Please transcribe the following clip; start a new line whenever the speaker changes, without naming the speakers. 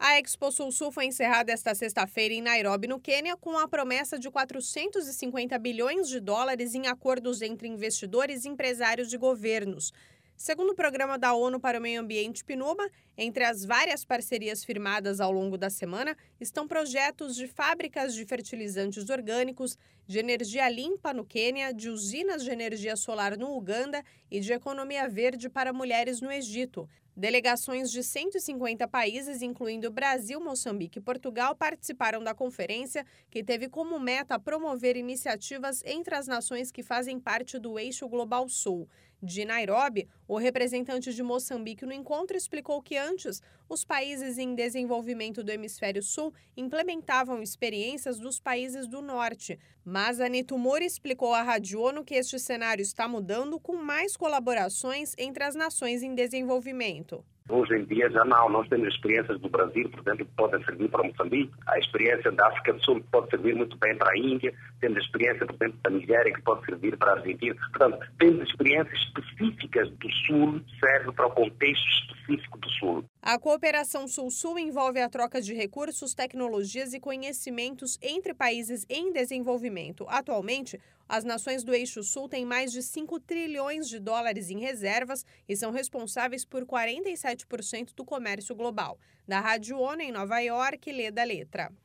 A Expo Sul-Sul foi encerrada esta sexta-feira em Nairobi, no Quênia, com a promessa de 450 bilhões de dólares em acordos entre investidores, empresários e governos. Segundo o Programa da ONU para o Meio Ambiente, PNUMA, entre as várias parcerias firmadas ao longo da semana estão projetos de fábricas de fertilizantes orgânicos, de energia limpa no Quênia, de usinas de energia solar no Uganda e de economia verde para mulheres no Egito. Delegações de 150 países, incluindo Brasil, Moçambique e Portugal, participaram da conferência, que teve como meta promover iniciativas entre as nações que fazem parte do Eixo Global Sul. De Nairobi, o representante de Moçambique no encontro explicou que antes, os países em desenvolvimento do Hemisfério Sul implementavam experiências dos países do Norte. Mas Anita Mori explicou à Rádio ONU que este cenário está mudando com mais colaborações entre as nações em desenvolvimento.
Hoje em dia já não, nós temos experiências do Brasil, por exemplo, que podem servir para Moçambique, a experiência da África do Sul que pode servir muito bem para a Índia, temos a experiência, por exemplo, da Nigéria que pode servir para a Argentina. Portanto, temos experiências específicas do Sul, serve para o contexto específico do Sul.
A cooperação Sul-Sul envolve a troca de recursos, tecnologias e conhecimentos entre países em desenvolvimento. Atualmente, as nações do Eixo Sul têm mais de 5 trilhões de dólares em reservas e são responsáveis por 47% do comércio global. Da Rádio ONU em Nova York, Leda Letra.